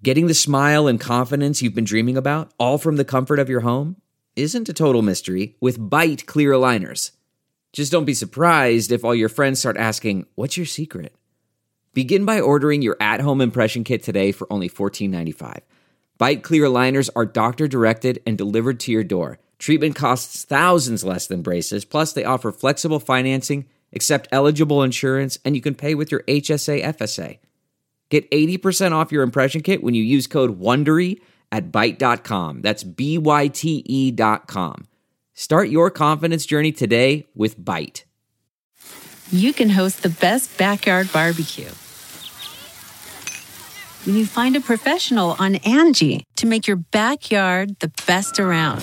Getting the smile and confidence you've been dreaming about, all from the comfort of your home, isn't a total mystery with Byte clear aligners. Just don't be surprised if all your friends start asking, "What's your secret?" Begin by ordering your at-home impression kit today for only $14.95. Byte clear aligners are doctor-directed and delivered to your door. Treatment costs thousands less than braces, plus they offer flexible financing, accept eligible insurance, and you can pay with your HSA FSA. Get 80% off your impression kit when you use code WONDERY at Byte.com. That's BYTE.com. Start your confidence journey today with Byte. You can host the best backyard barbecue when you find a professional on Angie to make your backyard the best around.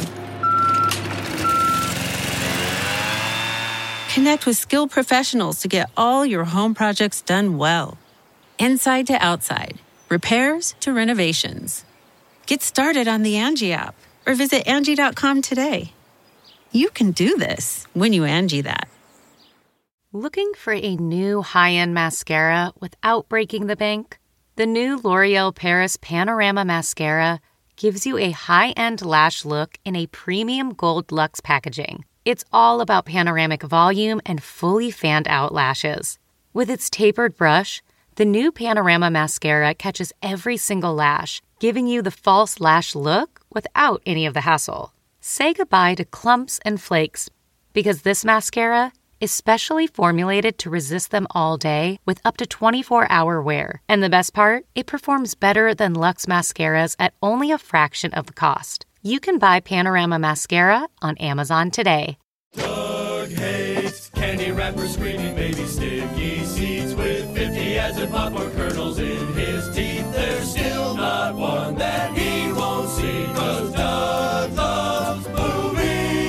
Connect with skilled professionals to get all your home projects done well. Inside to outside, repairs to renovations. Get started on the Angie app or visit Angie.com today. You can do this when you Angie that. Looking for a new high-end mascara without breaking the bank? The new L'Oreal Paris Panorama Mascara gives you a high-end lash look in a premium gold luxe packaging. It's all about panoramic volume and fully fanned-out lashes. With its tapered brush, the new Panorama Mascara catches every single lash, giving you the false lash look without any of the hassle. Say goodbye to clumps and flakes, because this mascara is specially formulated to resist them all day with up to 24-hour wear. And the best part? It performs better than Luxe mascaras at only a fraction of the cost. You can buy Panorama Mascara on Amazon today. Doug hates candy wrappers, screaming baby sticky seeds with 50 acid popcorn kernels in his teeth. There's still not one that he won't see, 'cause Doug loves movies.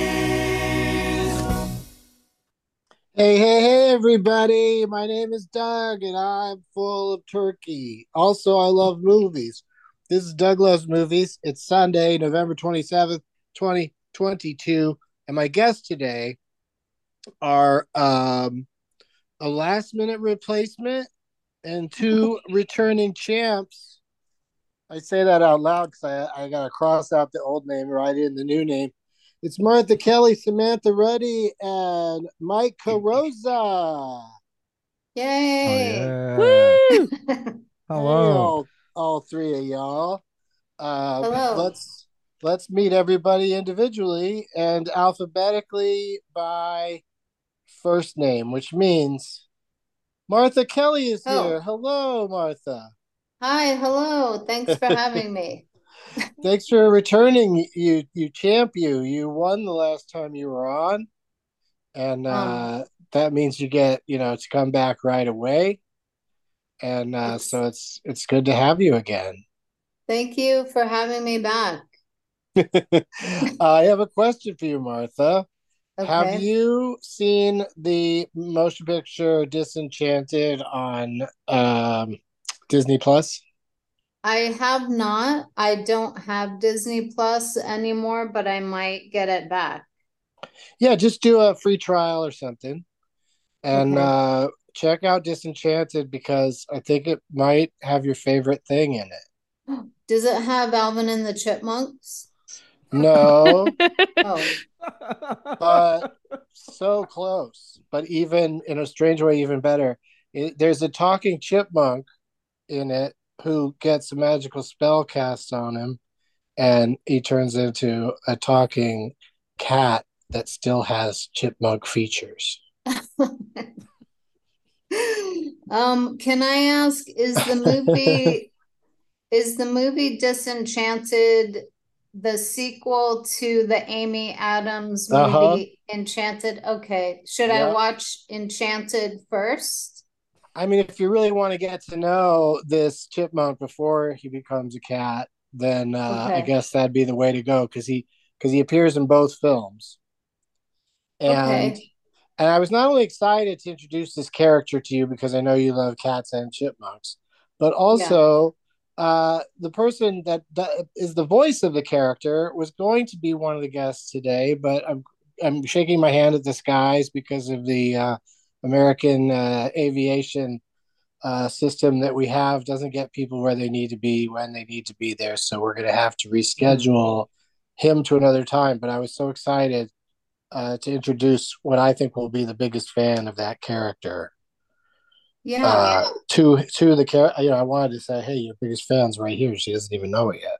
Hey, everybody. My name is Doug, and I'm full of turkey. Also, I love movies. This is Doug Loves Movies. It's Sunday, November 27th, 2022. And my guests today are a last-minute replacement and two returning champs. I say that out loud because I got to cross out the old name, write in the new name. It's Martha Kelly, Samantha Ruddy, and Mike Carosa. Yay! Oh, yeah. Woo! Hello. Hey, all three of y'all. Hello. Let's meet everybody individually and alphabetically by first name, which means Martha Kelly is here. Hello, Martha. Hi, hello. Thanks for having me. Thanks for returning. You champ. You won the last time you were on, and that means you get to come back right away. And so it's good to have you again. Thank you for having me back. I have a question for you, Martha. Okay. Have you seen the motion picture Disenchanted on Disney Plus? I have not. I don't have Disney Plus anymore, but I might get it back. Yeah, just do a free trial or something. And Okay. check out Disenchanted because I think it might have your favorite thing in it. Does it have Alvin and the Chipmunks? No, Oh, but so close. But even in a strange way, even better. There's a talking chipmunk in it who gets a magical spell cast on him, and he turns into a talking cat that still has chipmunk features. Can I ask, is the movie Disenchanted the sequel to the Amy Adams movie Enchanted? Okay. Should I watch Enchanted first? I mean, if you really want to get to know this chipmunk before he becomes a cat, then I guess that'd be the way to go because he appears in both films. And I was not only excited to introduce this character to you because I know you love cats and chipmunks, but also the person that is the voice of the character was going to be one of the guests today, but I'm shaking my hand at the skies because of the American aviation system that we have doesn't get people where they need to be when they need to be there. So we're going to have to reschedule him to another time. But I was so excited to introduce what I think will be the biggest fan of that character. To the character. I wanted to say, hey, your biggest fan's right here. She doesn't even know it yet.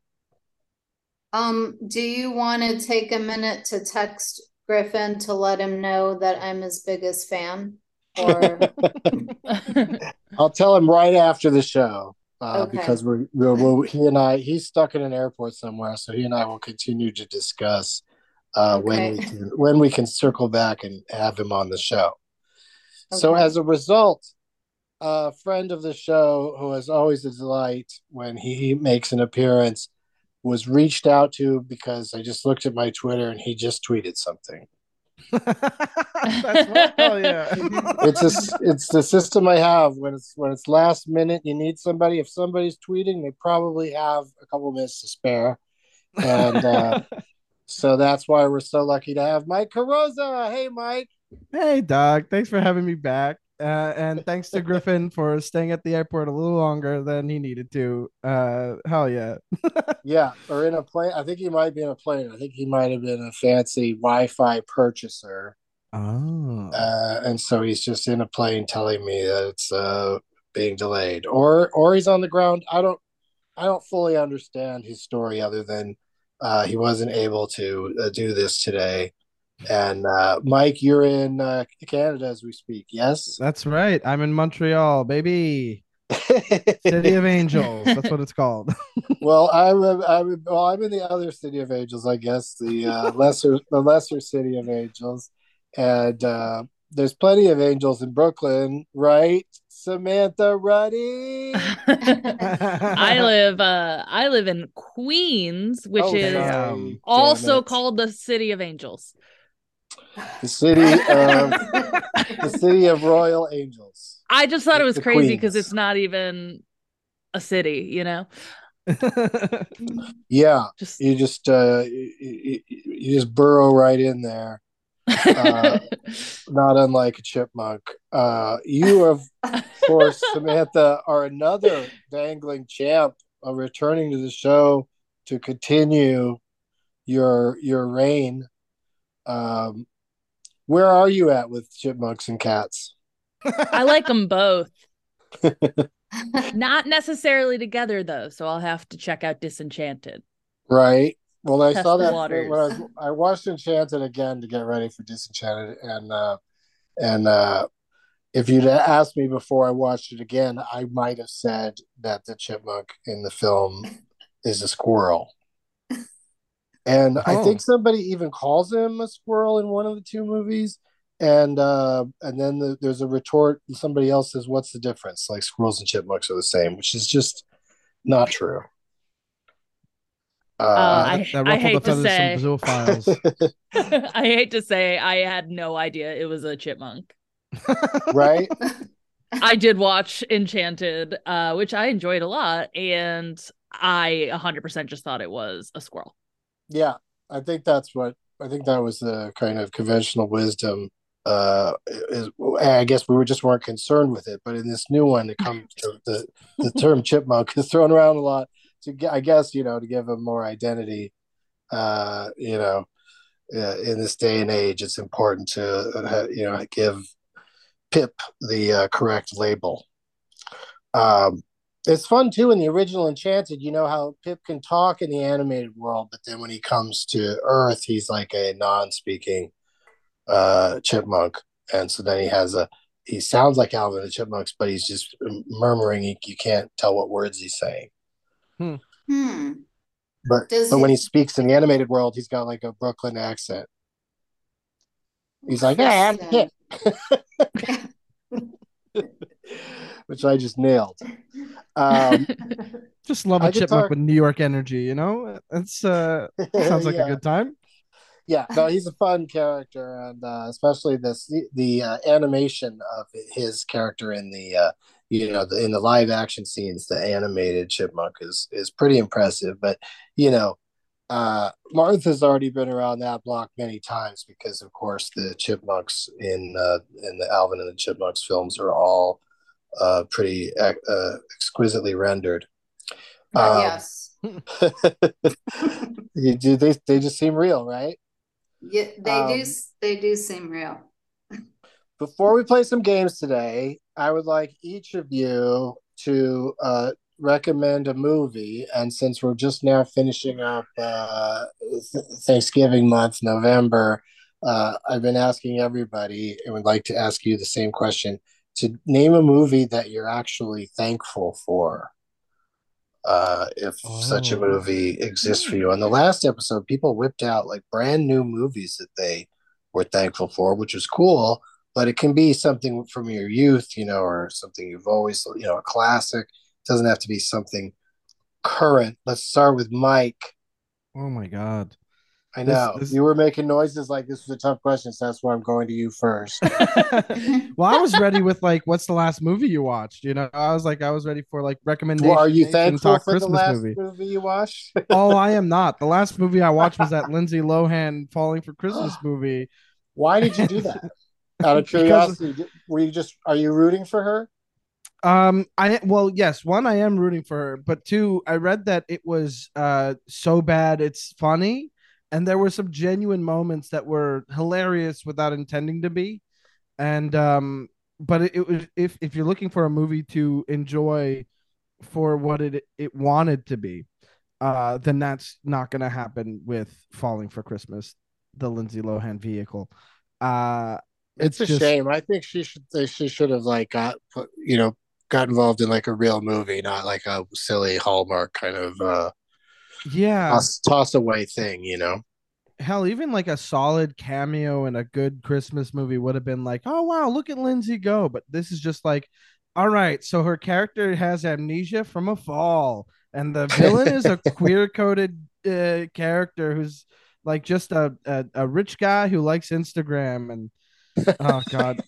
Do you want to take a minute to text Griffin to let him know that I'm his biggest fan? Or I'll tell him right after the show. Okay. Because he's stuck in an airport somewhere, so he and I will continue to discuss when we can circle back and have him on the show. Okay. So as a result, a friend of the show, who is always a delight when he makes an appearance, was reached out to because I just looked at my Twitter and he just tweeted something. That's what, oh yeah. It's the system I have when it's last minute. You need somebody. If somebody's tweeting, they probably have a couple minutes to spare, and so that's why we're so lucky to have Mike Carosa. Hey, Mike. Hey, Doug. Thanks for having me back. And thanks to Griffin for staying at the airport a little longer than he needed to. Hell yeah. Yeah, or in a plane. I think he might be in a plane. I think he might have been a fancy Wi-Fi purchaser. Oh. And so he's just in a plane telling me that it's being delayed, or he's on the ground. I don't fully understand his story other than he wasn't able to do this today. And Mike, you're in Canada as we speak. Yes, that's right. I'm in Montreal, baby. City of Angels. That's what it's called. Well, I'm in the other City of Angels, I guess, the lesser City of Angels, and there's plenty of angels in Brooklyn, right, Samantha Ruddy? I live in Queens, which is also called the City of Angels. The city of Royal Angels. I just thought it was crazy because it's not even a city, Yeah, you just burrow right in there. Not unlike a chipmunk. You, of course, Samantha, are another dangling champ, returning to the show to continue your reign. Where are you at with chipmunks and cats? I like them both. Not necessarily together, though, so I'll have to check out Disenchanted. Right. Well, I Test saw the that waters. when I watched Enchanted again to get ready for Disenchanted, and if you'd asked me before I watched it again, I might have said that the chipmunk in the film is a squirrel. And I think somebody even calls him a squirrel in one of the two movies. And then there's a retort, and somebody else says, "What's the difference? Like squirrels and chipmunks are the same," which is just not true. I hate to say, I hate to say, I had no idea it was a chipmunk. Right? I did watch Enchanted, which I enjoyed a lot, and I 100% just thought it was a squirrel. Yeah, I think that was the kind of conventional wisdom. I guess we weren't concerned with it, but in this new one, it comes to the term chipmunk is thrown around a lot. I guess to give them more identity. In this day and age, it's important to give Pip the correct label. It's fun too in the original Enchanted. You know how Pip can talk in the animated world, but then when he comes to Earth, he's like a non-speaking chipmunk, and so then he sounds like Alvin the Chipmunks, but he's just murmuring. You can't tell what words he's saying. But when he speaks in the animated world, he's got like a Brooklyn accent. He's like, "Hey, I'm Pip," which I just nailed. Just love a chipmunk with New York energy. It's sounds like a good time. Yeah, no, he's a fun character, and especially the animation of his character in the in the live action scenes, the animated chipmunk is pretty impressive. But Martha's already been around that block many times because, of course, the chipmunks in the Alvin and the Chipmunks films are all pretty exquisitely rendered. Yes. They just seem real, right? Yeah, they do seem real. Before we play some games today, I would like each of you to recommend a movie. And since we're just now finishing up Thanksgiving month, November, I've been asking everybody and would like to ask you the same question to name a movie that you're actually thankful for. If such a movie exists for you. On the last episode, people whipped out like brand new movies that they were thankful for, which was cool. But it can be something from your youth, or something you've always, a classic. It doesn't have to be something current. Let's start with Mike. Oh my God. I know you were making noises like this was a tough question, so that's why I'm going to you first. Well, I was ready with like, what's the last movie you watched? I was ready for like recommendations. Well, are you thankful for Christmas the last movie you watched? Oh, I am not. The last movie I watched was that Lindsay Lohan Falling for Christmas movie. Why did you do that? Out of curiosity, are you rooting for her? Yes, one, I am rooting for her, but two, I read that it was so bad it's funny, and there were some genuine moments that were hilarious without intending to be. And but it was, if you're looking for a movie to enjoy for what it wanted to be, then that's not gonna happen with Falling for Christmas, the Lindsay Lohan vehicle. It's a shame. I think she should have like got involved in like a real movie, not like a silly Hallmark kind of toss away thing, Hell, even like a solid cameo in a good Christmas movie would have been like, oh wow, look at Lindsay go. But this is just like, all right, so her character has amnesia from a fall, and the villain is a queer coded character who's like just a rich guy who likes Instagram. And oh God.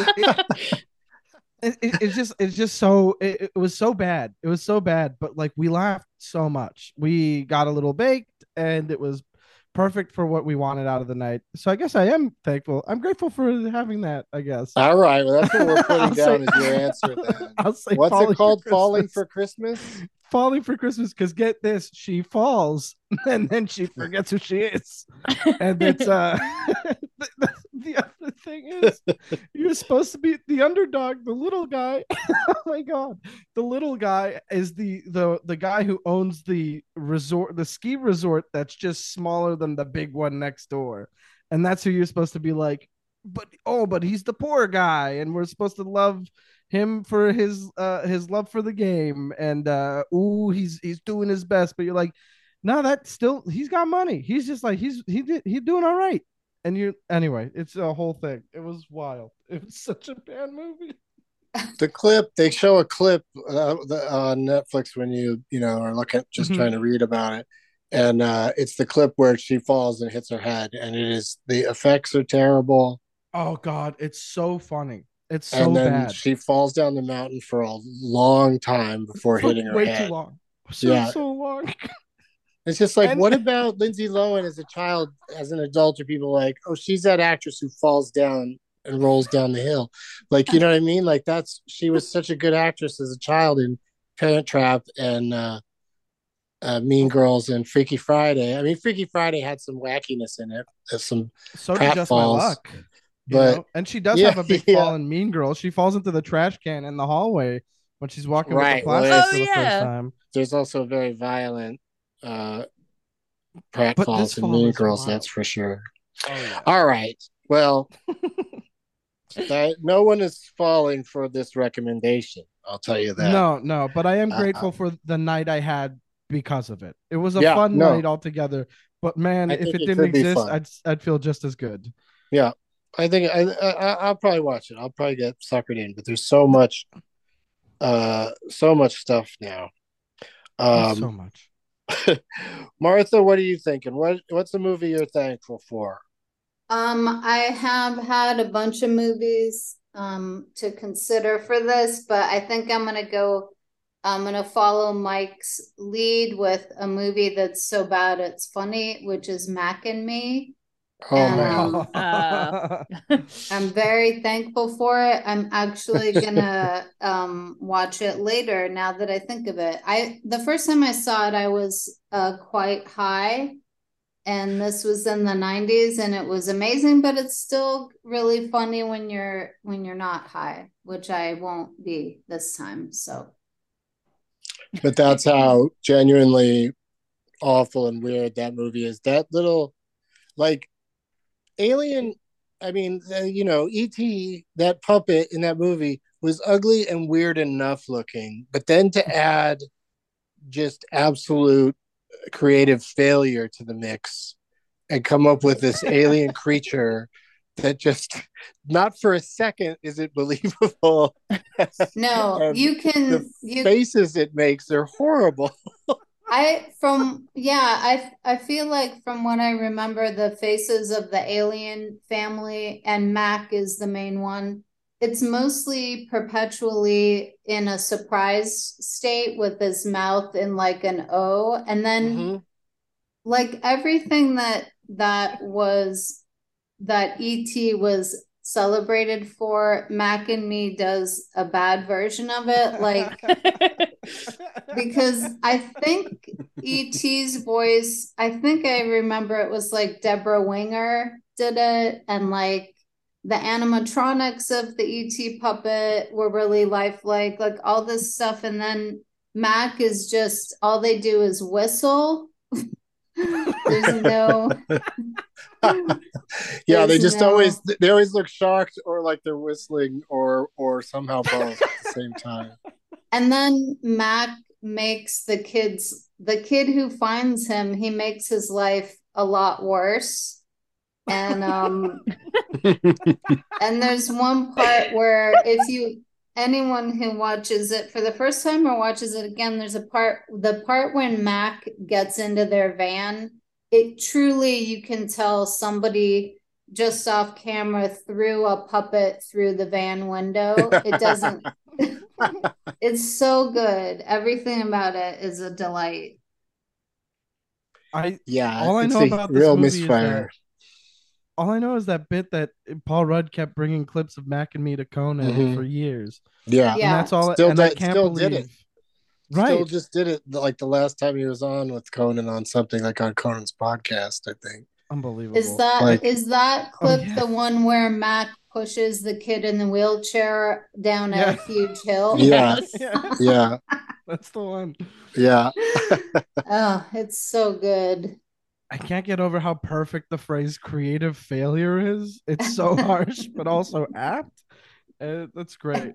It's just so it was so bad. It was so bad, but like we laughed so much. We got a little baked, and it was perfect for what we wanted out of the night. So I guess I am thankful. I'm grateful for having that, I guess. All right. Well, that's what we're putting down as your answer then. I'll say what's it called? Falling for Christmas? Falling for Christmas, because get this, she falls and then she forgets who she is. And it's the other thing is you're supposed to be the underdog, the little guy. Oh my God. The little guy is the guy who owns the resort, the ski resort that's just smaller than the big one next door. And that's who you're supposed to be like, but he's the poor guy, and we're supposed to love him for his love for the game, and he's doing his best, but you're like, no, that's still, he's got money. He's just like he's doing all right. And anyway, it's a whole thing. It was wild. It was such a bad movie. They show a clip on Netflix when you are looking, just trying to read about it, and it's the clip where she falls and hits her head, and the effects are terrible. Oh God, it's so funny. It's so and then bad. She falls down the mountain for a long time before hitting her head. Way too long. So long. It's just like, what about Lindsay Lohan as a child? As an adult, are people like, oh, she's that actress who falls down and rolls down the hill? Like, you know what I mean? Like, she was such a good actress as a child in Parent Trap and Mean Girls and Freaky Friday. I mean, Freaky Friday had some wackiness in it. So did Just My Luck. And she does have a big fall in Mean Girls. She falls into the trash can in the hallway when she's walking with the plastic for the first time. There's also a very violent Pratt falls in Mean Girls, that's for sure. Oh, yeah. All right. Well, no one is falling for this recommendation. I'll tell you that. No, but I am grateful for the night I had because of it. It was a fun night altogether. But man, if it didn't exist, I'd feel just as good. Yeah. I think I'll probably watch it. I'll probably get suckered in, but there's so much stuff now. So much. Martha, what are you thinking? What's the movie you're thankful for? I have had a bunch of movies to consider for this, but I think I'm gonna follow Mike's lead with a movie that's so bad it's funny, which is Mac and Me. Oh And man. I'm very thankful for it. I'm actually gonna watch it later now that I think of it. The first time I saw it, I was quite high, and this was in the 90s, and it was amazing, but it's still really funny when you're not high, which I won't be this time. So But that's how genuinely awful and weird that movie is. That little, like, Alien, I mean, E.T., that puppet in that movie was ugly and weird enough looking. But then to add just absolute creative failure to the mix and come up with this alien creature that just, not for a second is it believable. no, And you can the faces it makes are horrible. I feel like from what I remember, the faces of the alien family, and Mac is the main one. It's mostly perpetually in a surprise state with his mouth in like an O, and then like everything that ET was celebrated for, Mac and Me does a bad version of it, like because I think ET's voice, I think I remember it was like Deborah Winger did it, and like the animatronics of the ET puppet were really lifelike, like all this stuff, and then Mac is just, all they do is whistle. There's no Yeah, they there's just no- always look shocked or like they're whistling or somehow both at the same time. And then Mac makes the kid who finds him, he makes his life a lot worse. And and there's one part where anyone who watches it for the first time or watches it again, there's the part when Mac gets into their van, it truly, you can tell somebody just off camera threw a puppet through the van window. It doesn't it's so good. Everything about it is a delight. All I it's know a about this real movie is misfire. all I know is that bit that Paul Rudd kept bringing clips of Mac and Me to Conan for years. Yeah. And that's all. Still, and I can't still believe. did it. Right. Still just did it like the last time he was on with Conan on something like on Conan's podcast, I think. Unbelievable. Is that clip yeah. the one where Mac pushes the kid in the wheelchair down a huge hill? Yeah. Yeah. That's the one. Yeah. Oh, it's so good. I can't get over how perfect the phrase creative failure is. It's so harsh, but also apt. That's great.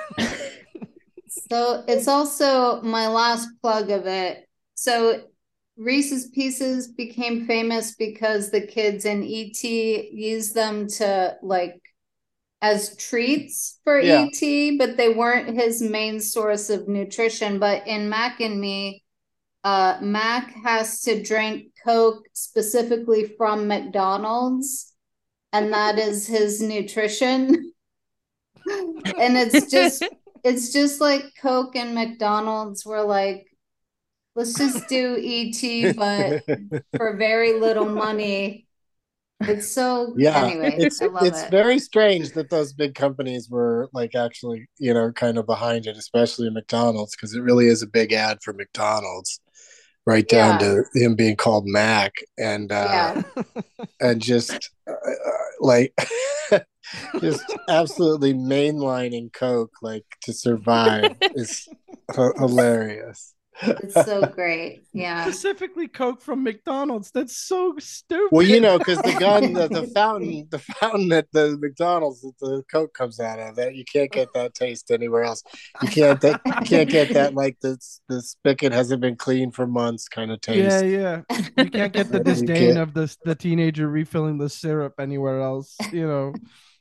So it's also my last plug of it. So Reese's Pieces became famous because the kids in E.T. used them to like as treats for E.T., but they weren't his main source of nutrition. But in Mac and Me, Mac has to drink Coke specifically from McDonald's, and that is his nutrition. And it's just like Coke and McDonald's were like, let's just do ET, but for very little money. It's so anyway. I love it's very strange that those big companies were like actually, kind of behind it, especially McDonald's, because it really is a big ad for McDonald's, right down to him being called Mac, and and just like just absolutely mainlining Coke like to survive is hilarious. It's so great. Yeah. Specifically Coke from McDonald's. That's so stupid. Well, because the gun, the fountain at the McDonald's that the Coke comes out of, that you can't get that taste anywhere else. You can't get that like the spigot hasn't been cleaned for months kind of taste. Yeah. You can't get the disdain of the teenager refilling the syrup anywhere else, Oh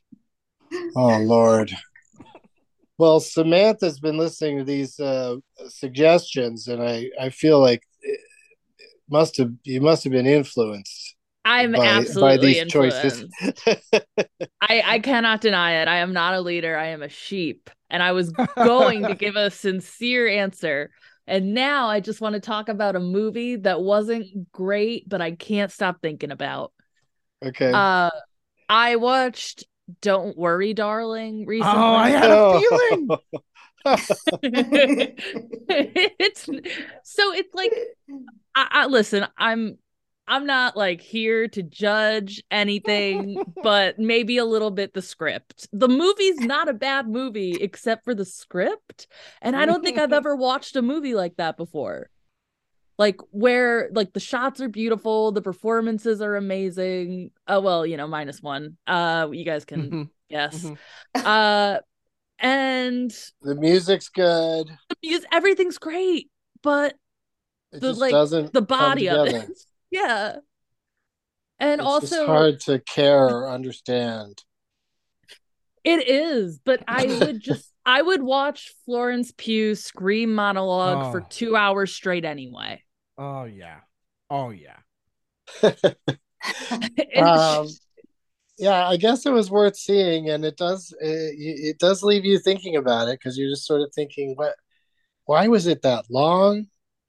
Lord. Well, Samantha's been listening to these suggestions, and I feel like you must have been influenced. I'm absolutely by these influenced. Choices. I cannot deny it. I am not a leader. I am a sheep, and I was going to give a sincere answer, and now I just want to talk about a movie that wasn't great, but I can't stop thinking about. Okay. I watched Don't Worry, Darling recently. Oh, I had a feeling. It's like, I listen, I'm not like here to judge anything, but maybe a little bit the script. The movie's not a bad movie except for the script, and I don't think I've ever watched a movie like that before. Like where like the shots are beautiful, the performances are amazing. Oh well, minus one. You guys can guess. And the music's good. Everything's great, but it just doesn't the body of it. Yeah. And it's also just hard to care or understand. It is, but I would watch Florence Pugh scream monologue for 2 hours straight anyway. Oh yeah. Oh yeah. Yeah, I guess it was worth seeing, and it does leave you thinking about it, because you're just sort of thinking, why was it that long?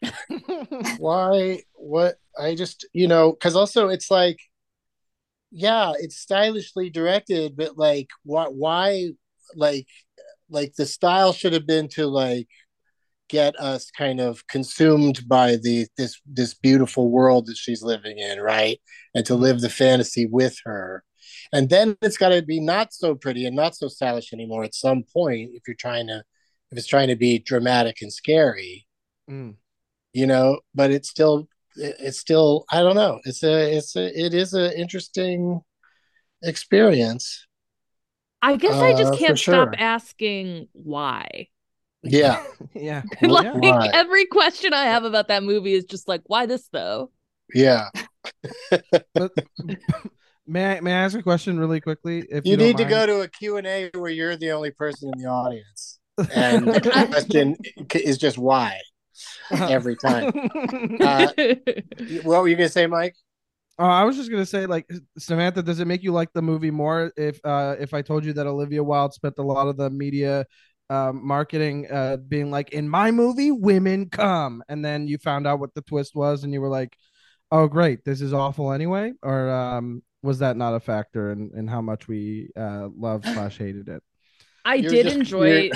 What I just, because also it's like, yeah, it's stylishly directed, but like why like the style should have been to like get us kind of consumed by this beautiful world that she's living in, right? And to live the fantasy with her. And then it's got to be not so pretty and not so stylish anymore at some point if it's trying to be dramatic and scary. But it's still I don't know. It is an interesting experience. I guess I just can't stop asking why. Yeah. Yeah. Like every question I have about that movie is just like, why this though? Yeah. But may I ask a question really quickly? If you need to go to a Q&A where you're the only person in the audience, and the question is just why every time. What were you gonna say, Mike? I was just gonna say, like, Samantha, does it make you like the movie more if I told you that Olivia Wilde spent a lot of the media marketing being like, in my movie women come, and then you found out what the twist was and you were like, oh great, this is awful anyway? Or was that not a factor in how much we loved/hated it? I enjoyed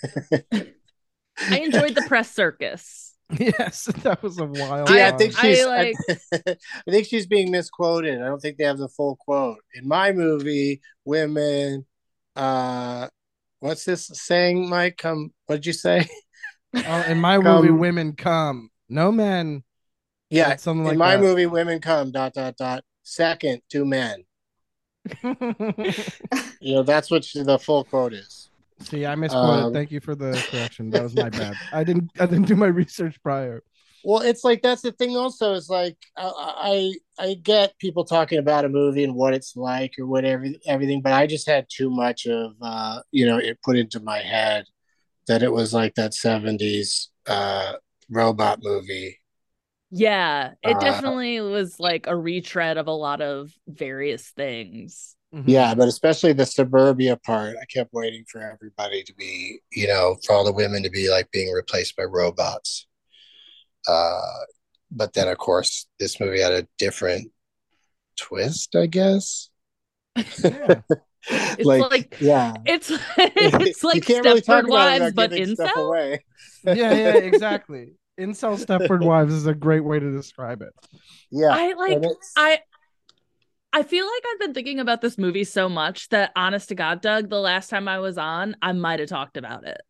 the press circus. Yes, that was a wild. Yeah, I think she's being misquoted. I don't think they have the full quote. In my movie, women what's this saying, Mike? Come, what did you say? In my movie, women come. No men. Yeah, something like in my that. movie, women come. ... Second, 2 men. That's what the full quote is. See, I misquoted. Thank you for the correction. That was my bad. I didn't do my research prior. Well, it's like, that's the thing also, is like, I get people talking about a movie and what it's like or whatever, everything, but I just had too much of it put into my head that it was like that 70s robot movie. Yeah, it definitely was like a retread of a lot of various things. Yeah, but especially the suburbia part, I kept waiting for everybody to be, for all the women to be like being replaced by robots. But then, of course, this movie had a different twist, I guess. Yeah. It's like you can't really talk Stepford Wives, but stuff away. Yeah, exactly. Incel Stepford Wives is a great way to describe it. Yeah, I feel like I've been thinking about this movie so much that, honest to God, Doug, the last time I was on, I might have talked about it.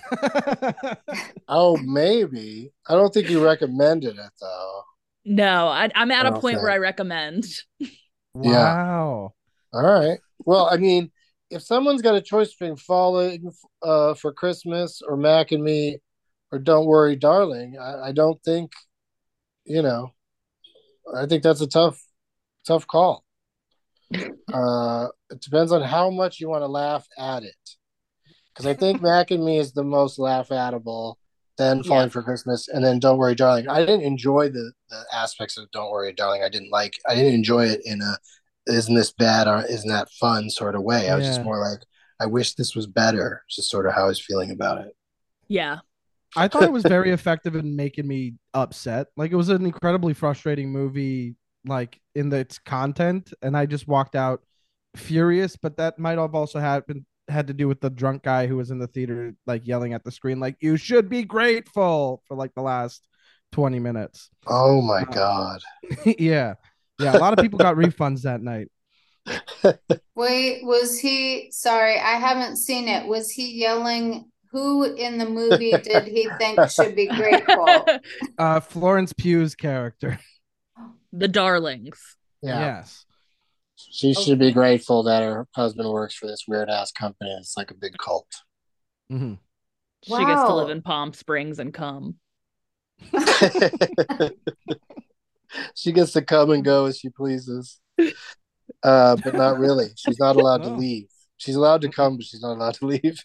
Oh, maybe. I don't think you recommended it, though. No, I'm at a point where I recommend. Wow. Yeah. All right. Well, I mean, if someone's got a choice between Falling for Christmas or Mac and Me or Don't Worry, Darling, I don't think, I think that's a tough call. It depends on how much you want to laugh at it. Because I think Mac and Me is the most laugh-atable, then Falling for Christmas, and then Don't Worry, Darling. I didn't enjoy the aspects of Don't Worry, Darling. I didn't enjoy it in a isn't this bad or isn't that fun sort of way. I was just more like, I wish this was better. It's just sort of how I was feeling about it. Yeah. I thought it was very effective in making me upset. Like, it was an incredibly frustrating movie like in its content, and I just walked out furious. But that might have also had to do with the drunk guy who was in the theater, like yelling at the screen, like, "You should be grateful," for like the last 20 minutes. Oh my God. Yeah. A lot of people got refunds that night. Wait, was he, sorry, I haven't seen it. Was he yelling? Who in the movie did he think should be grateful? Florence Pugh's character. The Darlings. Yeah. Yes. She should be grateful that her husband works for this weird ass company. It's like a big cult. Mm-hmm. She gets to live in Palm Springs and come. She gets to come and go as she pleases. But not really. She's not allowed to leave. She's allowed to come, but she's not allowed to leave.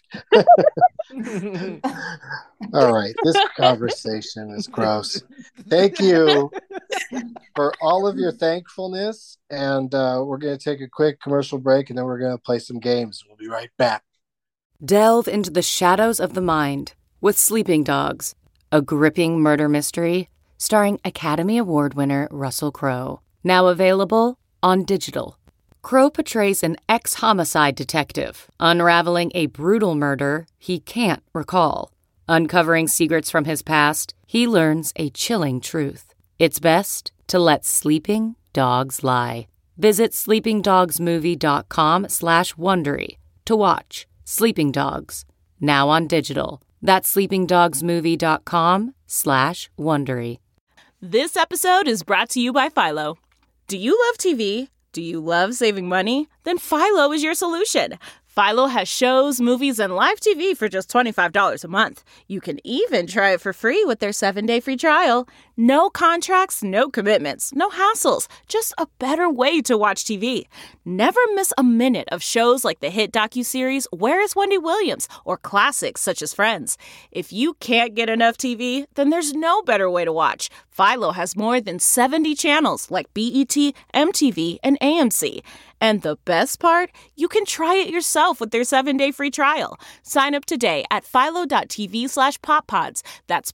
All right. This conversation is gross. Thank you for all of your thankfulness. And we're going to take a quick commercial break, and then we're going to play some games. We'll be right back. Delve into the shadows of the mind with Sleeping Dogs, a gripping murder mystery starring Academy Award winner Russell Crowe. Now available on digital. Crowe portrays an ex-homicide detective, unraveling a brutal murder he can't recall. Uncovering secrets from his past, he learns a chilling truth. It's best to let sleeping dogs lie. Visit sleepingdogsmovie.com/Wondery to watch Sleeping Dogs, now on digital. That's sleepingdogsmovie.com/Wondery. This episode is brought to you by Philo. Do you love TV? Do you love saving money? Then Philo is your solution. Philo has shows, movies, and live TV for just $25 a month. You can even try it for free with their 7-day free trial. No contracts, no commitments, no hassles. Just a better way to watch TV. Never miss a minute of shows like the hit docuseries Where is Wendy Williams? Or classics such as Friends. If you can't get enough TV, then there's no better way to watch. Philo has more than 70 channels like BET, MTV, and AMC. And the best part? You can try it yourself with their 7-day free trial. Sign up today at philo.tv/poppods. That's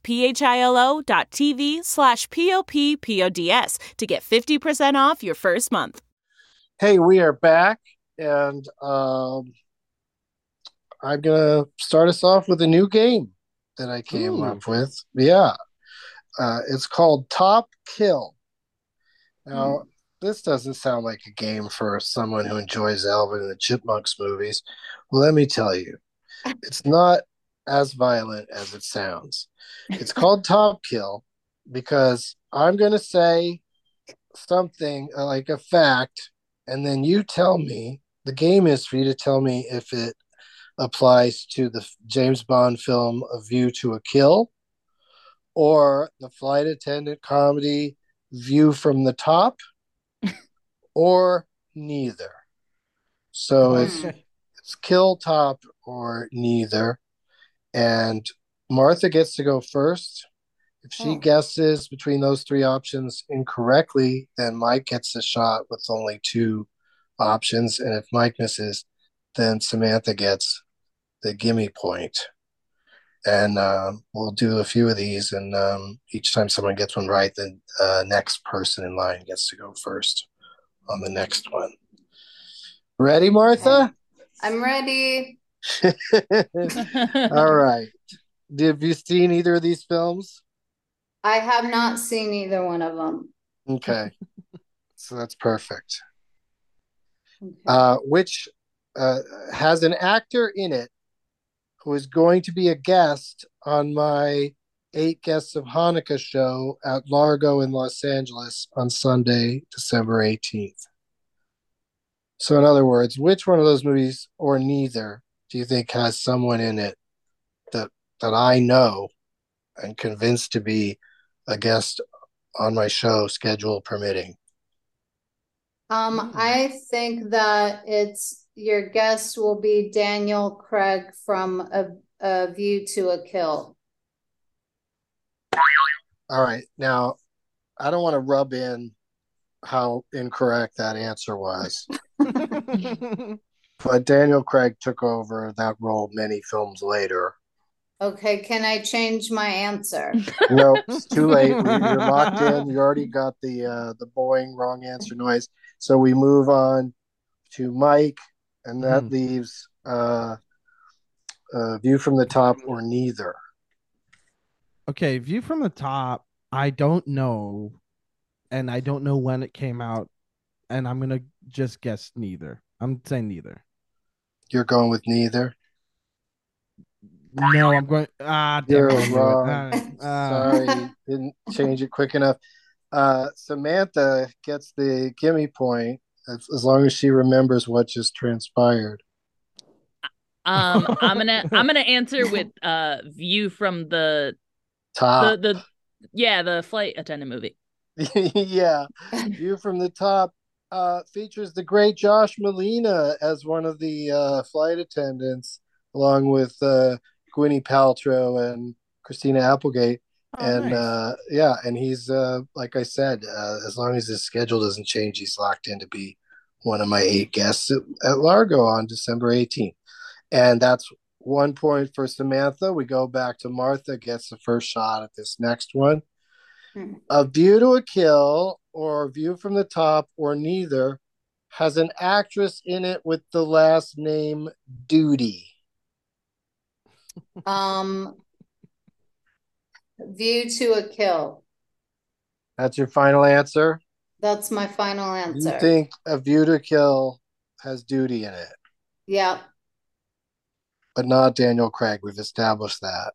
philo.tv/POPPODS to get 50% off your first month. Hey, we are back, and I'm going to start us off with a new game that I came up with. Yeah. It's called Top Kill. Now, this doesn't sound like a game for someone who enjoys Alvin and the Chipmunks movies. Well, let me tell you, it's not as violent as it sounds. It's called Top Kill because I'm going to say something like a fact, and then you tell me, the game is for you to tell me if it applies to the James Bond film A View to a Kill or the flight attendant comedy View from the Top, or neither. So it's kill, top, or neither. And Martha gets to go first. If she guesses between those three options incorrectly, then Mike gets a shot with only two options. And if Mike misses, then Samantha gets the gimme point. And we'll do a few of these. And each time someone gets one right, the next person in line gets to go first on the next one. Ready, Martha? I'm ready. All right. Have you seen either of these films? I have not seen either one of them. Okay. So that's perfect. Okay. Which has an actor in it who is going to be a guest on my 8 Guests of Hanukkah show at Largo in Los Angeles on Sunday, December 18th. So in other words, which one of those movies or neither do you think has someone in it that I know and convinced to be a guest on my show, schedule permitting? I think that your guest will be Daniel Craig from A View to a Kill. All right. Now, I don't want to rub in how incorrect that answer was. But Daniel Craig took over that role many films later. Okay, can I change my answer? Nope, it's too late. You're locked in. You already got the boing wrong answer noise. So we move on to Mike, and that leaves View from the Top or neither. Okay, View from the Top, I don't know, and I don't know when it came out, and I'm gonna just guess neither. I'm saying neither. You're going with neither? No, I'm going. You're damn it, wrong. Sorry, didn't change it quick enough. Samantha gets the gimme point as long as she remembers what just transpired. I'm gonna answer with View from the Top. The flight attendant movie. Yeah, View from the Top features the great Josh Malina as one of the flight attendants, along with Gwyneth Paltrow and Christina Applegate. And nice. And he's like I said, as long as his schedule doesn't change, he's locked in to be one of my 8 guests at Largo on December 18th. And that's 1 point for Samantha. We go back to Martha, gets the first shot at this next one. A View to a Kill or View from the Top or neither has an actress in it with the last name Duty. View to a Kill. That's your final answer? That's my final answer. You think A View to Kill has Duty in it? Yeah. But not Daniel Craig. We've established that.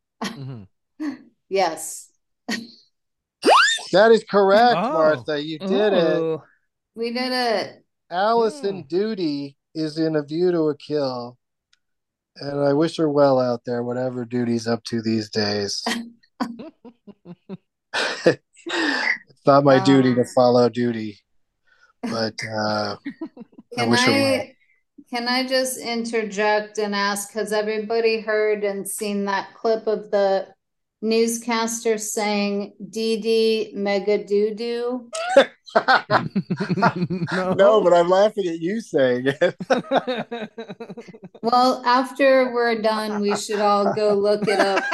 Yes. That is correct, Martha. You did it. We did it. Allison Duty is in A View to a Kill. And I wish her well out there, whatever Duty's up to these days. It's not my duty to follow Duty. But I wish her well. Can I just interject and ask, has everybody heard and seen that clip of the newscaster saying DD mega doo doo? No, but I'm laughing at you saying it. Well, after we're done, we should all go look it up.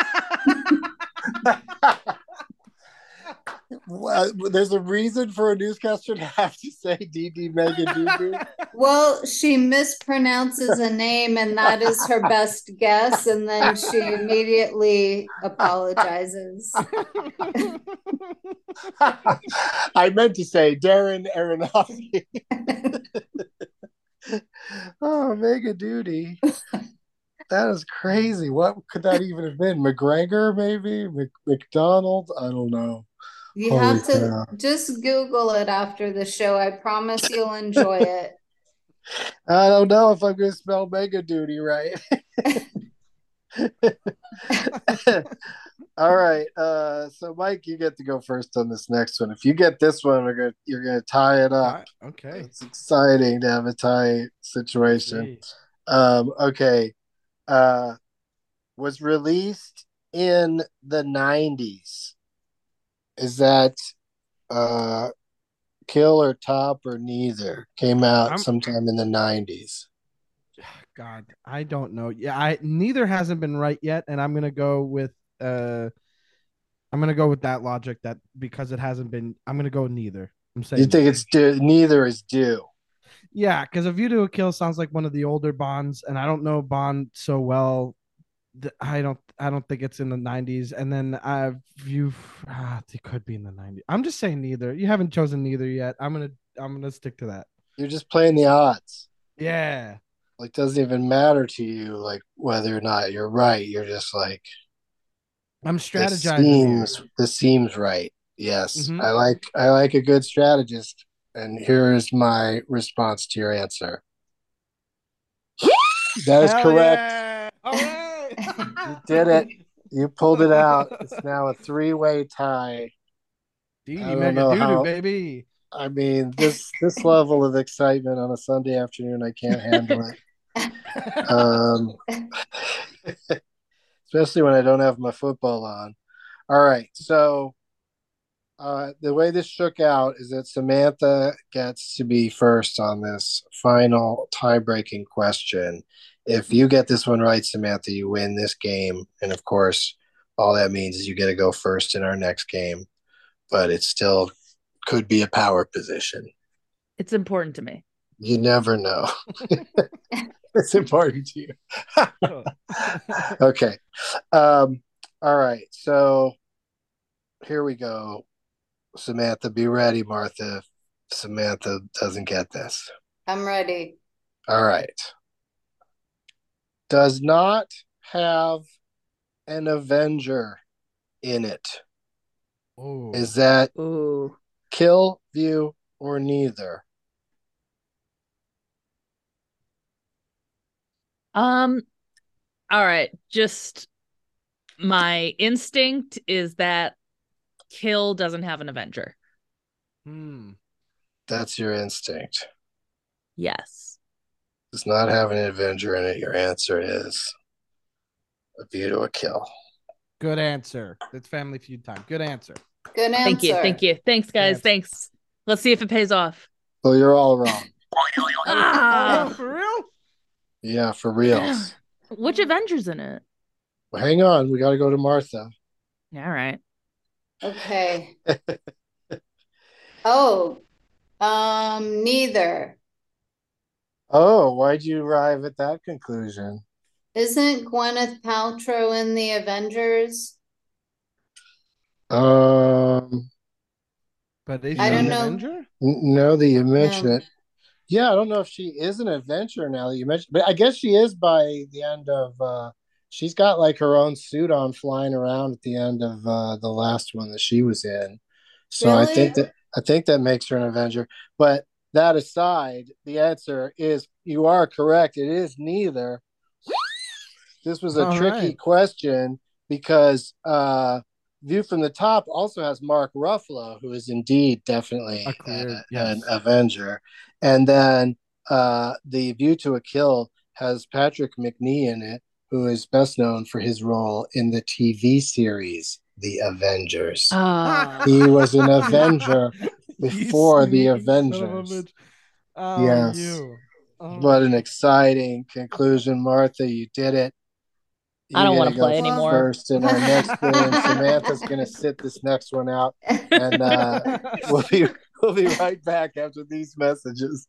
Well, there's a reason for a newscaster to have to say DD mega doo doo. Well, she mispronounces a name and that is her best guess, and then she immediately apologizes. I meant to say Darren Aronofsky. Oh, mega duty. That is crazy. What could that even have been? McGregor, maybe? McDonald? I don't know. You have to just Google it after the show. I promise you'll enjoy it. I don't know if I'm going to spell mega duty right. All right. So, Mike, you get to go first on this next one. If you get this one, you're gonna tie it up. Okay. It's exciting to have a tie situation. Okay. Was released in the 90s. Is that Kill or Top or neither? Came out sometime in the 90s. God, I don't know. Yeah, neither hasn't been right yet, and I'm gonna go with that logic that because it hasn't been. I'm gonna go with neither. I'm saying you think it's neither is due. Yeah, because A View to a Kill sounds like one of the older Bonds, and I don't know Bond so well. I don't think it's in the 90s. And then it could be in the 90s. I'm just saying neither. You haven't chosen neither yet. I'm gonna stick to that. You're just playing the odds. Yeah. Like, doesn't even matter to you, like, whether or not you're right. You're just like, I'm strategizing. This seems right. Yes. Mm-hmm. I like a good strategist. And here is my response to your answer. That is correct. Yeah. All right. You did it. You pulled it out. It's now a 3-way tie. DD mega doo-doo, baby. I mean, this level of excitement on a Sunday afternoon, I can't handle it. Especially when I don't have my football on. All right, so The way this shook out is that Samantha gets to be first on this final tie-breaking question. If you get this one right, Samantha, you win this game. And of course, all that means is you get to go first in our next game. But it still could be a power position. It's important to me. You never know. It's important to you. Okay. All right. So here we go. Samantha, be ready, Martha. If Samantha doesn't get this. I'm ready. All right. Does not have an Avenger in it. Ooh. Is that kill, view, or neither? All right. Just my instinct is that Kill doesn't have an Avenger. That's your instinct. Yes. Does not have an Avenger in it. Your answer is a view to a kill. Good answer. It's Family Feud time. Good answer. Good answer. Thank you. Thanks, guys. Thanks. Let's see if it pays off. Well, you're all wrong. For real? Yeah, for reals. Which Avenger's in it? Well, hang on. We got to go to Martha. All right. Okay. Neither. Oh, why'd you arrive at that conclusion? Isn't Gwyneth Paltrow in the Avengers? But is I she don't an know. Avenger? No, that you mentioned it. Yeah, I don't know if she is an Avenger now that you mentioned, but I guess she is by the end of. She's got like her own suit on, flying around at the end of the last one that she was in. So Really? I think that makes her an Avenger. But that aside, the answer is you are correct. It is neither. This was a tricky question because View from the Top also has Mark Ruffalo, who is indeed definitely an Avenger. And then the View to a Kill has Patrick Macnee in it, who is best known for his role in the TV series The Avengers. He was an Avenger before the Avengers. Yes. What an exciting conclusion, Martha. You did it. I don't want to play anymore. First in our next game, Samantha's going to sit this next one out, and we'll be right back after these messages.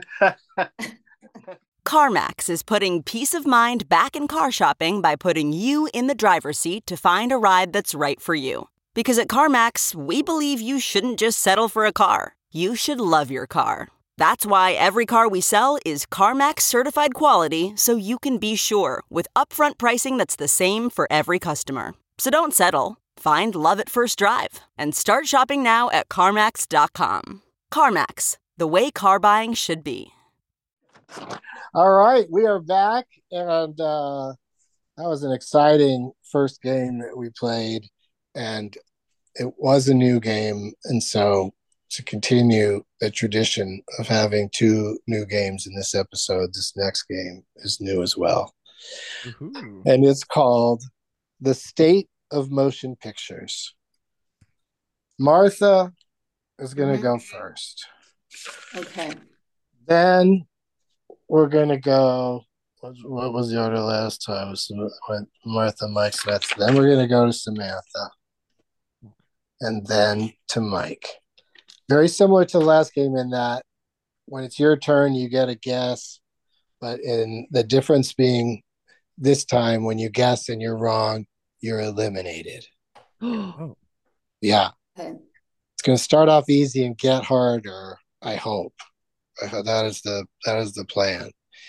CarMax is putting peace of mind back in car shopping by putting you in the driver's seat to find a ride that's right for you. Because at CarMax, we believe you shouldn't just settle for a car. You should love your car. That's why every car we sell is CarMax certified quality, so you can be sure with upfront pricing that's the same for every customer. So don't settle. Find love at first drive and start shopping now at CarMax.com. CarMax, the way car buying should be. All right, we are back, and that was an exciting first game that we played, and it was a new game, and so to continue the tradition of having two new games in this episode, this next game is new as well. Woo-hoo. And it's called The State of Motion Pictures. Martha is going to go first. Okay. Then we're going to go, what was the order last time? It was Martha, Mike, Smith. Then we're going to go to Samantha. And then to Mike. Very similar to the last game in that when it's your turn, you get a guess. But in the difference being this time, when you guess and you're wrong, you're eliminated. Oh. Yeah. Okay. It's going to start off easy and get harder, I hope. That is the plan.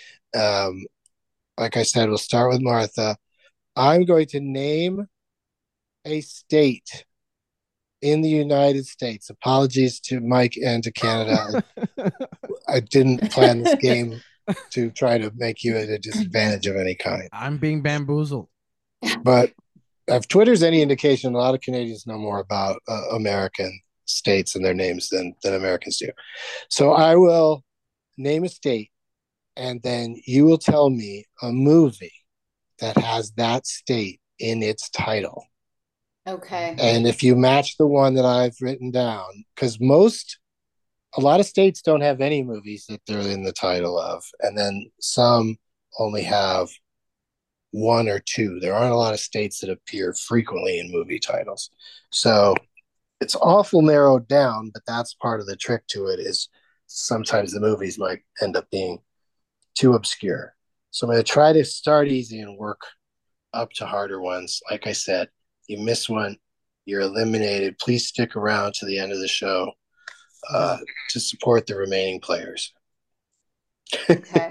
Like I said, we'll start with Martha. I'm going to name a state in the United States. Apologies to Mike and to Canada. I didn't plan this game to try to make you at a disadvantage of any kind. I'm being bamboozled. But if Twitter's any indication, a lot of Canadians know more about American states and their names than Americans do. So I will name a state, and then you will tell me a movie that has that state in its title. Okay. And if you match the one that I've written down, because a lot of states don't have any movies that they're in the title of, and then some only have one or two. There aren't a lot of states that appear frequently in movie titles. So it's awful narrowed down, but that's part of the trick to it is sometimes the movies might end up being too obscure. So I'm going to try to start easy and work up to harder ones. Like I said, you miss one, you're eliminated. Please stick around to the end of the show to support the remaining players. Okay.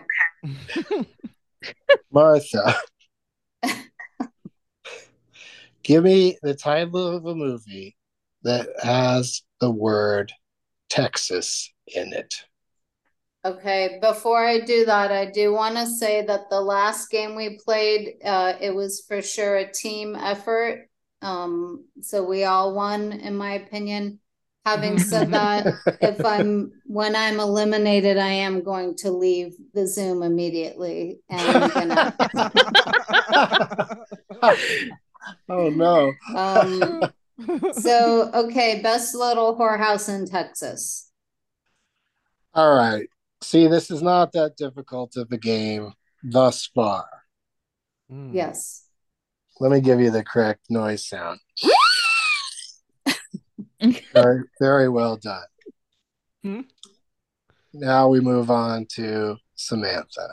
Martha, give me the title of a movie that has the word Texas in it. Okay, before I do that, I do want to say that the last game we played, it was for sure a team effort. So we all won, in my opinion. Having said that, when I'm eliminated, I am going to leave the Zoom immediately, and I'm gonna. Oh no. So okay, best little whorehouse in Texas. All right. See, this is not that difficult of a game thus far. Yes. Let me give you the correct noise sound. Very, very well done. Now we move on to Samantha.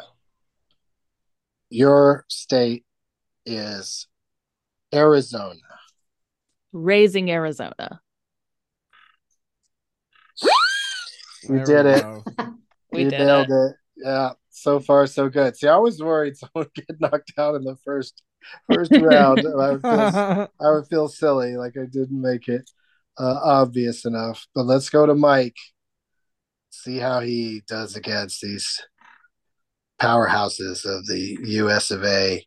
Your state is Arizona. Raising Arizona. You did it. We You did nailed it. Yeah, so far so good. See, I was worried someone would get knocked out in the first round. I would feel silly, like I didn't make it obvious enough. But let's go to Mike. See how he does against these powerhouses of the U.S. of A.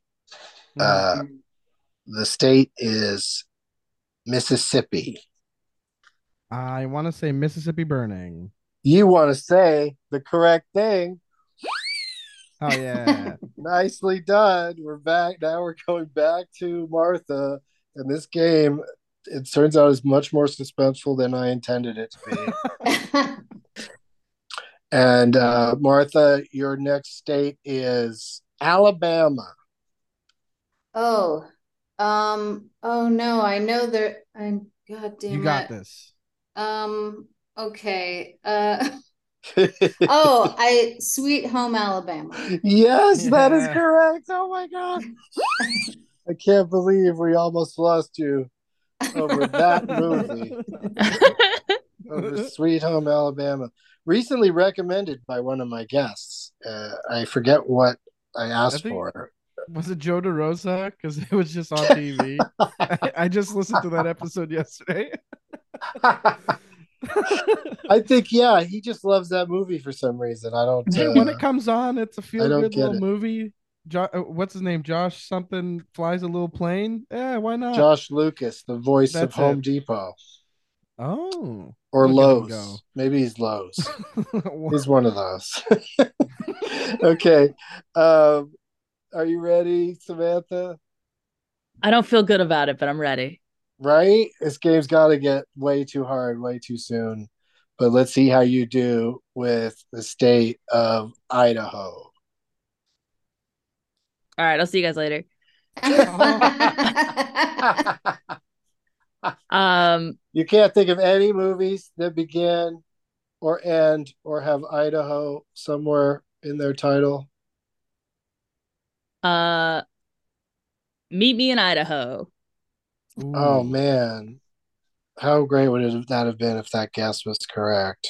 The state is Mississippi. I want to say Mississippi Burning. You want to say the correct thing. Oh, yeah. Nicely done. We're back. Now we're going back to Martha. And this game, it turns out, is much more suspenseful than I intended it to be. And Martha, your next state is Alabama. Oh no, I know there. God damn it. You got this. Okay. Sweet Home Alabama. Yes, that is correct. Oh my God. I can't believe we almost lost you over that movie. Over Sweet Home Alabama. Recently recommended by one of my guests. I forget what I asked for. Was it Joe DeRosa? Because it was just on TV. I just listened to that episode yesterday. I think, he just loves that movie for some reason. I don't. When it comes on, it's a feel-good little it. movie. What's his name? Josh something flies a little plane. Yeah, why not? Josh Lucas, the voice of Home Depot. Oh. Or Lowe's. Maybe he's Lowe's. He's one of those. Okay. Are you ready, Samantha? I don't feel good about it, but I'm ready. Right? This game's got to get way too hard, way too soon. But let's see how you do with the state of Idaho. All right, I'll see you guys later. You can't think of any movies that begin or end or have Idaho somewhere in their title? Meet Me in Idaho. Ooh. Oh man, how great would that have been if that guess was correct?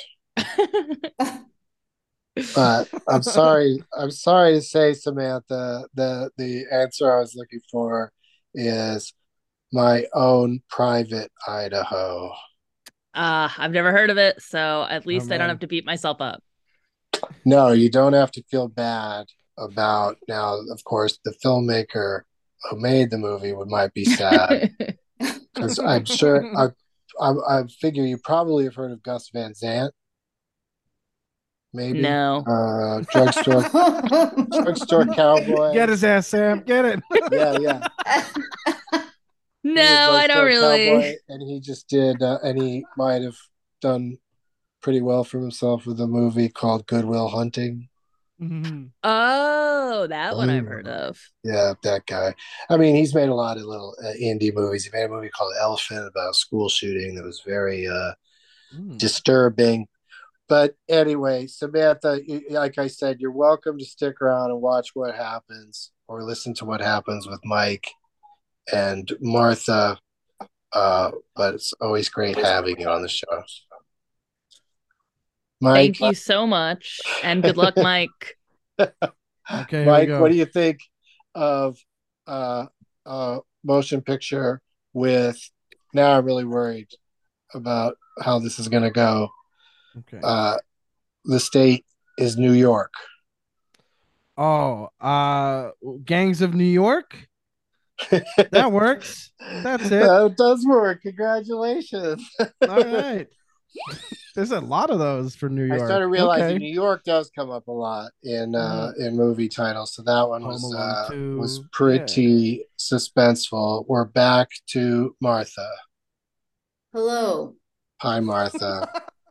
But I'm sorry to say, Samantha, the answer I was looking for is My Own Private Idaho. I've never heard of it, so at least I don't have to beat myself up. No, you don't have to feel bad about. Now, of course, the filmmaker who made the movie might be sad because I'm sure I figure you probably have heard of Gus Van Sant. Maybe no. Drugstore Cowboy. Get his ass, Sam. Get it. Yeah. No, I don't really. Cowboy, and he just did, and he might have done pretty well for himself with a movie called Good Will Hunting. Mm-hmm. Oh, that one I've heard of. Yeah, that guy. I mean, he's made a lot of little indie movies. He made a movie called Elephant about a school shooting that was very disturbing. But anyway, Samantha, like I said, you're welcome to stick around and watch what happens or listen to what happens with Mike and Martha. But it's always great having you on the show. Mike, thank you so much, and good luck, Mike. Okay, Mike, what do you think of motion picture with? Now I'm really worried about how this is going to go. Okay. The state is New York. Oh, Gangs of New York. That works. That's it. That does work. Congratulations. All right. There's a lot of those for New York. I started realizing New York does come up a lot in movie titles, so that one was pretty suspenseful. We're back to Martha. Hello. Hi, Martha.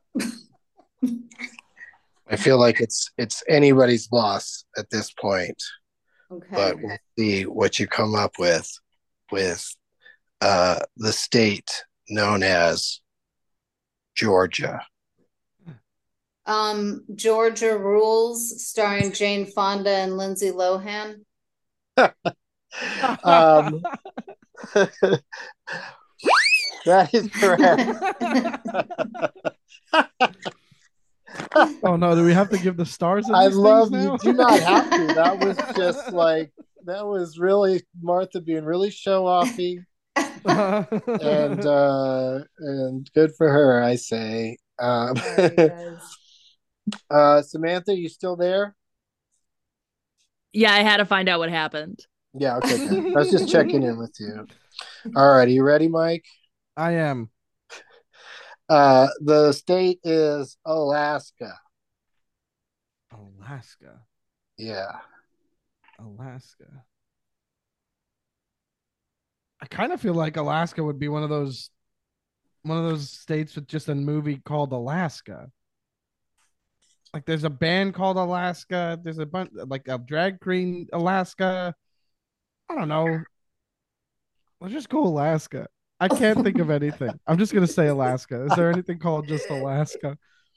I feel like it's anybody's loss at this point. Okay. But we'll see what you come up with the state known as Georgia. Georgia Rules, starring Jane Fonda and Lindsay Lohan. That is correct. Oh no, do we have to give the stars? I love you. Do not have to. That was just like, that was really Martha being really show offy. and good for her, I say. Samantha, you still there? Yeah, I had to find out what happened. Yeah, okay. Good. I was just checking in with you. All right, are you ready, Mike? I am. The state is Alaska. Alaska. Yeah. Alaska. I kind of feel like Alaska would be one of those states with just a movie called Alaska. Like there's a band called Alaska. There's a bunch like a drag queen Alaska. I don't know. Let's just go Alaska. I can't think of anything. I'm just gonna say Alaska. Is there anything called just Alaska?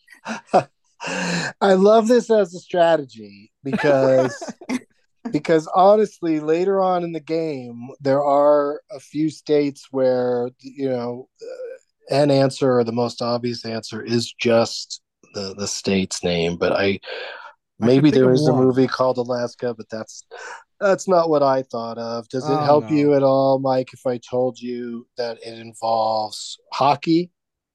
I love this as a strategy because honestly, later on in the game, there are a few states where an answer or the most obvious answer is just the state's name. But maybe there is a movie called Alaska, but that's not what I thought of. Does it help you at all, Mike, if I told you that it involves hockey?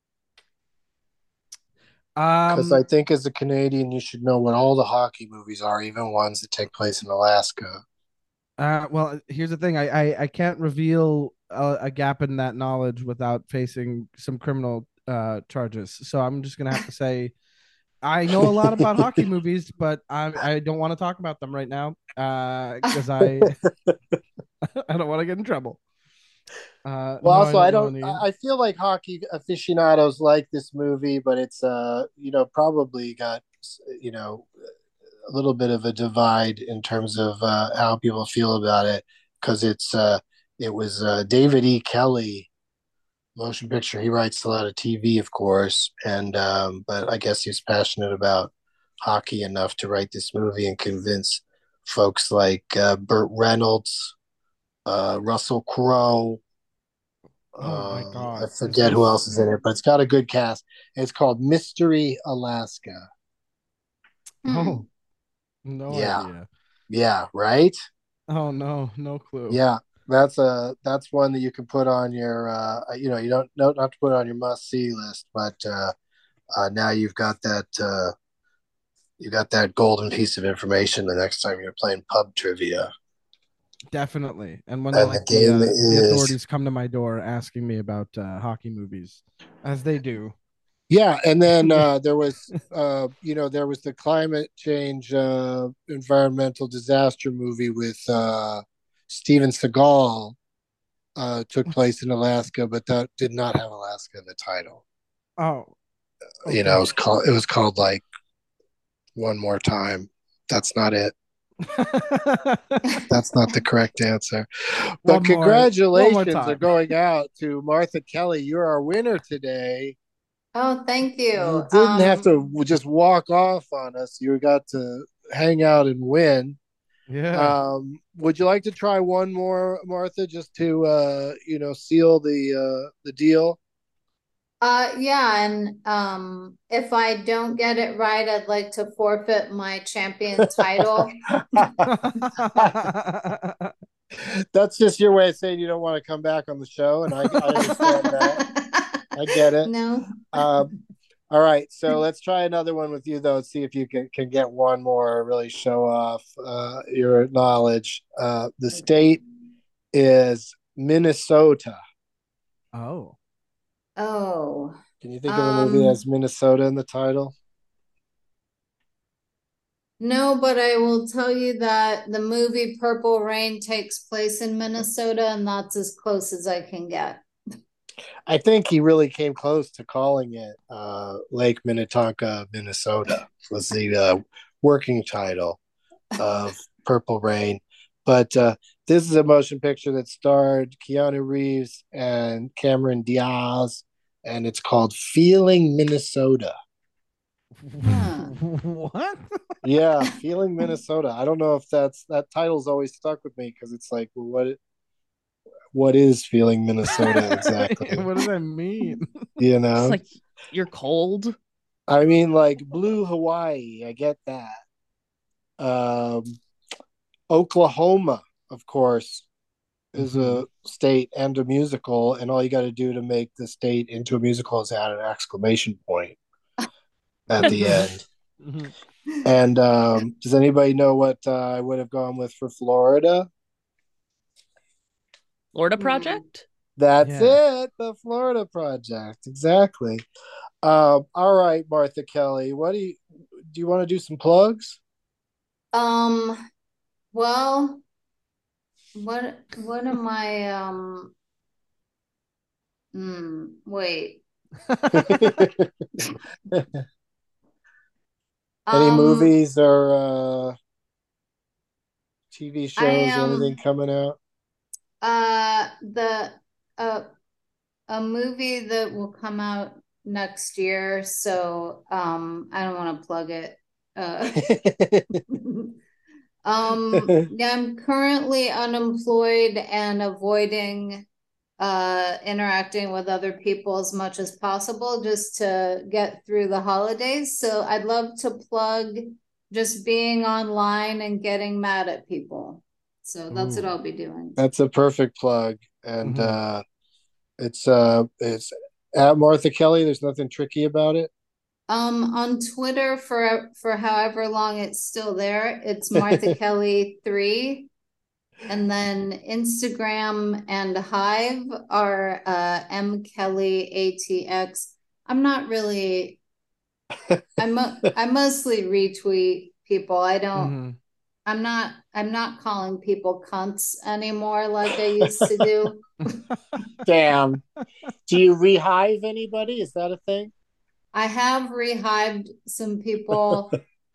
Because I think as a Canadian, you should know what all the hockey movies are, even ones that take place in Alaska. Well, here's the thing. I can't reveal a gap in that knowledge without facing some criminal charges. So I'm just going to have to say I know a lot about hockey movies, but I don't want to talk about them right now because I don't want to get in trouble. I feel like hockey aficionados like this movie, but it's probably got a little bit of a divide in terms of how people feel about it, because it was David E. Kelly motion picture. He writes a lot of TV, of course, and but I guess he's passionate about hockey enough to write this movie and convince folks like Burt Reynolds, Russell Crowe. Oh my God. I forget who else is in it, but it's got a good cast. It's called Mystery Alaska. Oh, no idea. Yeah, right? Oh no clue. Yeah, that's one that you can put on your you don't have to put it on your must-see list, but now you've got that golden piece of information the next time you're playing pub trivia. Definitely. And when the authorities come to my door asking me about hockey movies, as they do. Yeah, and then there was the climate change environmental disaster movie with Steven Seagal took place in Alaska, but that did not have Alaska in the title. Oh, okay. You know, it was called like One More Time. That's not it. That's not the correct answer. But congratulations are going out to Martha Kelly. You're our winner today. Oh, thank you. You didn't have to just walk off on us. You got to hang out and win. Yeah. Would you like to try one more, Martha, just to seal the deal? Yeah, and if I don't get it right, I'd like to forfeit my champion title. That's just your way of saying you don't want to come back on the show, and I understand that. I get it. No. All right, so let's try another one with you, though. See if you can get one more, really show off your knowledge. The state is Minnesota. Oh. Can you think of a movie that has Minnesota in the title? No, but I will tell you that the movie Purple Rain takes place in Minnesota, and that's as close as I can get. I think he really came close to calling it Lake Minnetonka, Minnesota was the working title of Purple Rain. But this is a motion picture that starred Keanu Reeves and Cameron Diaz, and it's called Feeling Minnesota. What? Yeah, Feeling Minnesota. I don't know if that title's always stuck with me because it's like, well, what is Feeling Minnesota exactly? What does that mean? You know, it's like you're cold. I mean, like Blue Hawaii. I get that. Oklahoma, of course, is a state and a musical, and all you got to do to make the state into a musical is add an exclamation point at the end. And does anybody know what I would have gone with for Florida? Florida Project? That's it. The Florida Project. Exactly. All right, Martha Kelly. What do you want to do some plugs? Well, what am I wait. Any movies or TV shows or anything coming out? A movie that will come out next year, so I don't want to plug it. Yeah, I'm currently unemployed and avoiding interacting with other people as much as possible just to get through the holidays. So I'd love to plug just being online and getting mad at people. So that's what I'll be doing. That's a perfect plug. And it's at Martha Kelly. There's nothing tricky about it. On Twitter for however long it's still there, it's Martha Kelly 3. And then Instagram and Hive are mkellyatx. I'm not really. I mostly retweet people. I don't. I'm not calling people cunts anymore like I used to do. Damn. Do you rehive anybody? Is that a thing? I have rehived some people.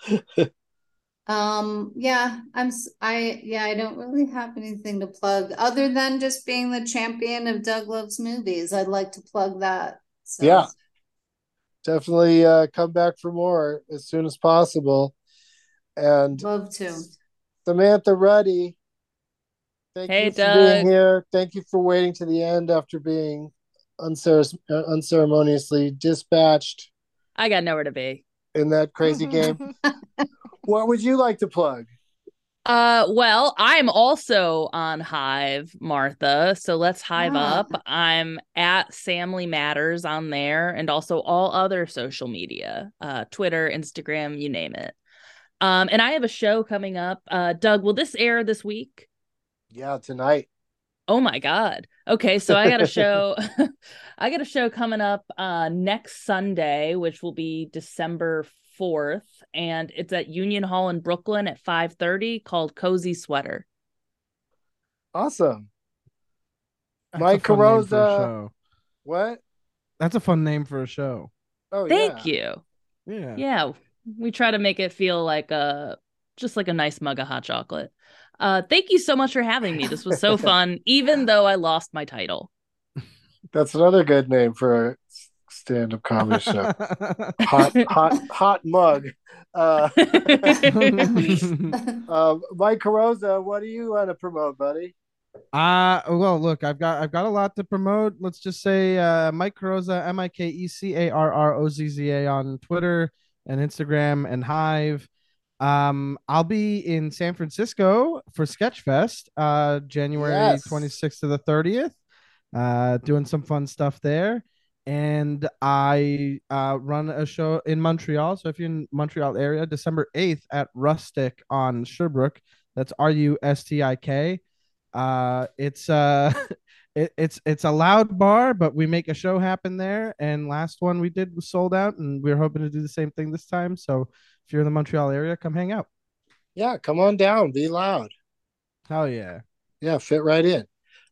I don't really have anything to plug other than just being the champion of Doug Loves Movies. I'd like to plug that. So. Yeah. Definitely come back for more as soon as possible. And love to. Samantha Ruddy, thank you for being here. Thank you for waiting to the end after being unceremoniously dispatched. I got nowhere to be in that crazy game. What would you like to plug? Well, I'm also on Hive, Martha. So let's Hive up. I'm at Samly Matters on there, and also all other social media, Twitter, Instagram, you name it. And I have a show coming up. Doug, will this air this week? Yeah, tonight. Oh my God. Okay, so I got a show. I got a show coming up next Sunday, which will be December 4th, and it's at Union Hall in Brooklyn at 5:30 called Cozy Sweater. Awesome. Mike Carosa. What? That's a fun name for a show. Oh, Thank you. Yeah. Yeah. We try to make it feel like just like a nice mug of hot chocolate. Thank you so much for having me. This was so fun, even though I lost my title. That's another good name for a stand-up comedy show. hot mug. Mike Carosa, what do you want to promote, buddy? Well, look, I've got a lot to promote. Let's just say Mike Carosa, MikeCarrozza on Twitter and Instagram and Hive. I'll be in San Francisco for Sketchfest, January 26th to the 30th, doing some fun stuff there. And I run a show in Montreal. So if you're in Montreal area, December 8th at Rustic on Sherbrooke. That's RUSTIK. It's it's a loud bar, but we make a show happen there. And last one we did was sold out, and we're hoping to do the same thing this time. So if you're in the Montreal area, come hang out. Yeah, come on down. Be loud. Hell yeah. Yeah, fit right in.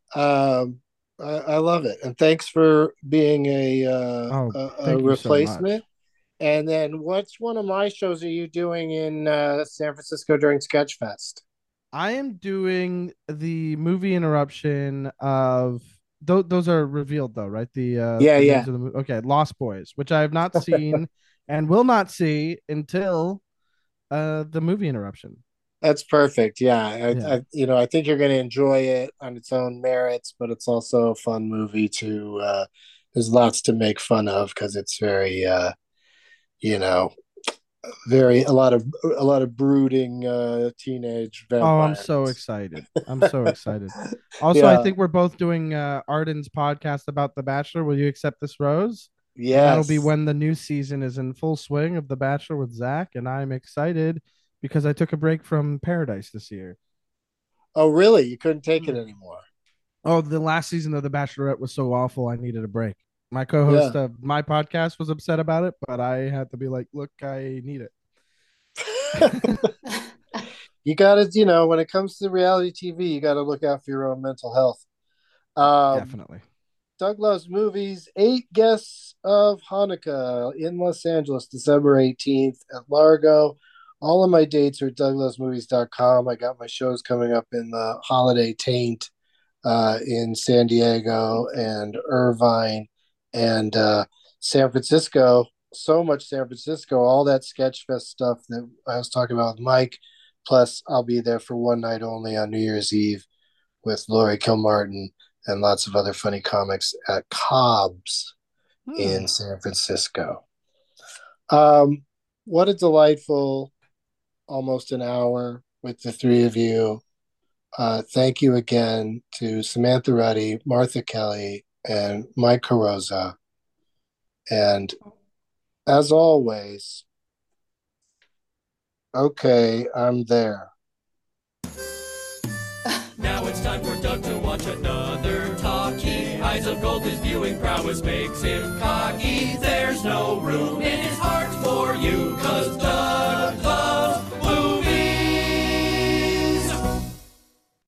I love it. And thanks for being a replacement. So and then what's one of my shows are you doing in San Francisco during Sketchfest? I am doing the movie interruption of those are revealed though, right? Okay, Lost Boys, which I have not seen and will not see until the movie interruption. That's perfect. Yeah. I think you're going to enjoy it on its own merits, but it's also a fun movie to. There's lots to make fun of because it's very, a lot of brooding teenage vampires. Oh, I'm so excited. Also, yeah. I think we're both doing Arden's podcast about The Bachelor. Will you accept this rose? Yeah, that'll be when the new season is in full swing of The Bachelor with Zach, and I'm excited because I took a break from Paradise this year. Oh, really? You couldn't take it anymore? Oh, the last season of The Bachelorette was so awful, I needed a break. My co-host of my podcast was upset about it, but I had to be like, look, I need it. You got to, when it comes to reality TV, you got to look out for your own mental health. Definitely. Doug Loves Movies, 8 Guests of Hanukkah in Los Angeles, December 18th at Largo. All of my dates are at douglovesmovies.com. I got my shows coming up in the Holiday Taint in San Diego and Irvine and San Francisco. So much San Francisco, all that Sketchfest stuff that I was talking about with Mike. Plus, I'll be there for one night only on New Year's Eve with Laurie Kilmartin and lots of other funny comics at Cobb's in San Francisco. What a delightful almost an hour with the three of you. Thank you again to Samantha Ruddy, Martha Kelly, and Mike Carosa. And as always, okay, I'm there. Now it's time for Doug to watch another talkie. Eyes of gold, his viewing prowess makes him cocky. There's no room in his heart for you, 'cause Doug